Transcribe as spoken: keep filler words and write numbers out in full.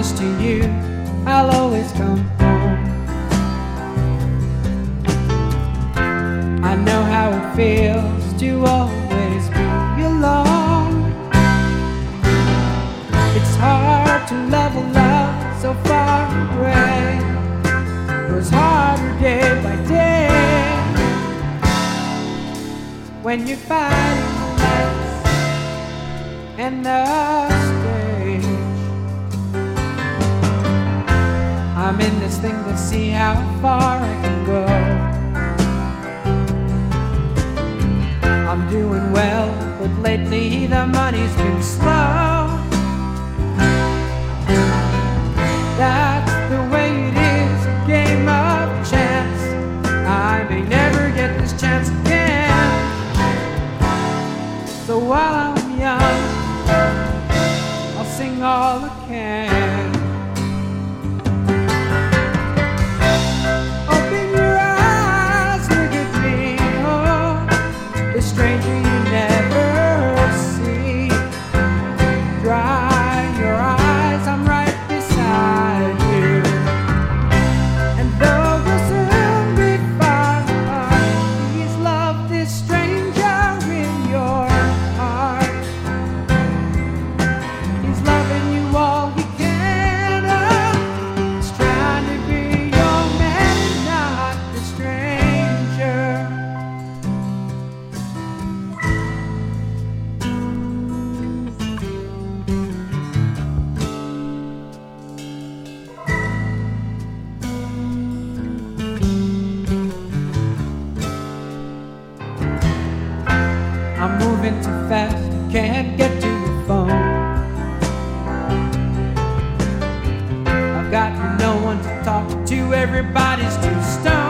promise to you I'll always come home. I know how it feels to always be alone. It's hard to love a love so far away. It was harder day by day when you're fighting the lights and the stage. I'm in this thing to see how far I can go. I'm doing well, but lately the money's been slow. That's the way it is, a game of chance. I may never get this chance again. So while I'm young, I'll sing all I can. Open your eyes, look at me, oh, the stranger you never see. Dry your eyes, I'm right beside you. And though we'll soon be far apart, please love this stranger in your heart. He's loving you all he can. Oh, he's trying to be your man and not the stranger. I'm moving too fast, can't get to the phone. I've got no one to talk to, everybody's too stoned.